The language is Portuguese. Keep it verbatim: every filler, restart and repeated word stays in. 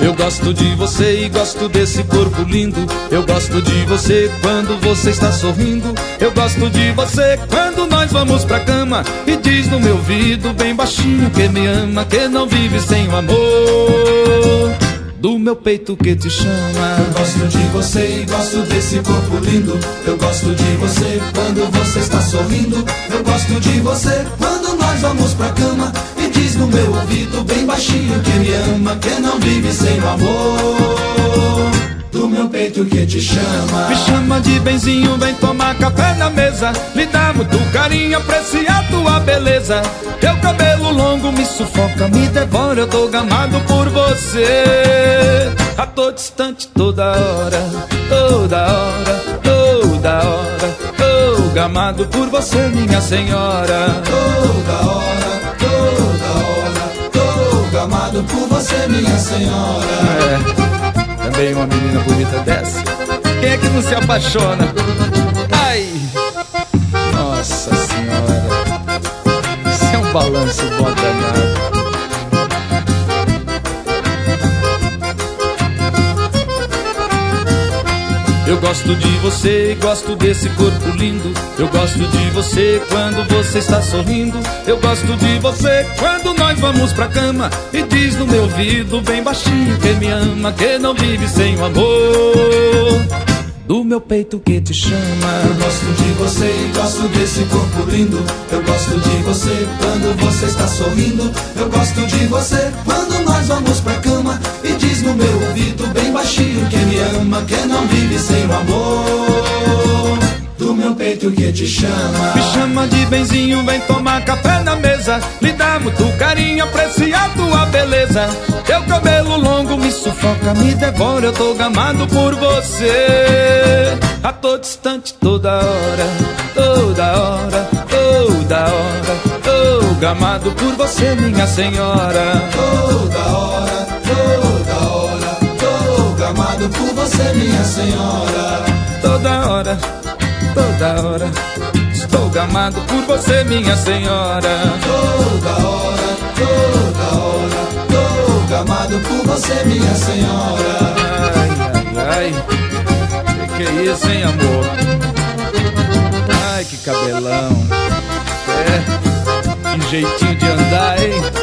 Eu gosto de você e gosto desse corpo lindo. Eu gosto de você quando você está sorrindo. Eu gosto de você quando nós vamos pra cama e diz no meu ouvido bem baixinho que me ama, que não vive sem o amor do meu peito que te chama. Eu gosto de você e gosto desse corpo lindo. Eu gosto de você quando você está sorrindo. Eu gosto de você quando nós vamos pra cama e diz no meu ouvido bem baixinho que me ama, que não vive sem o amor do meu peito que te chama. Me chama de benzinho, vem tomar café na mesa. Me dá muito carinho, aprecia tua beleza. Teu cabelo longo me sufoca, me devora. Eu tô gamado por você. A tô distante toda hora, toda hora, toda hora. Tô gamado por você, minha senhora. Toda hora, toda hora. Tô gamado por você, minha senhora. É, também uma menina bonita dessa, quem é que não se apaixona? Ai, nossa senhora, isso é um balanço bom danado. Eu gosto de você e gosto desse corpo lindo. Eu gosto de você quando você está sorrindo. Eu gosto de você quando nós vamos pra cama e diz no meu ouvido bem baixinho que me ama, que não vive sem o amor do meu peito que te chama. Eu gosto de você e gosto desse corpo lindo. Eu gosto de você quando você está sorrindo. Eu gosto de você quando nós vamos pra cama e diz no meu ouvido bem baixinho que me ama, que não vive sem o amor do meu peito que te chama. Me chama de benzinho, vem tomar café na mesa. Me dá muito carinho, aprecia tua beleza. Teu cabelo longo me sufoca, me devora. Eu tô gamado por você. A tô distante toda hora, toda hora, toda hora. Tô gamado por você, minha senhora. Toda hora, toda hora. Tô gamado por você, minha senhora. Toda hora, toda hora. Estou gamado por você, minha senhora. Toda hora, toda hora. Tô gamado por você, minha senhora. Ai, ai, ai. Que que é isso, hein, amor? Ai, que cabelão. É, que jeitinho de andar, hein?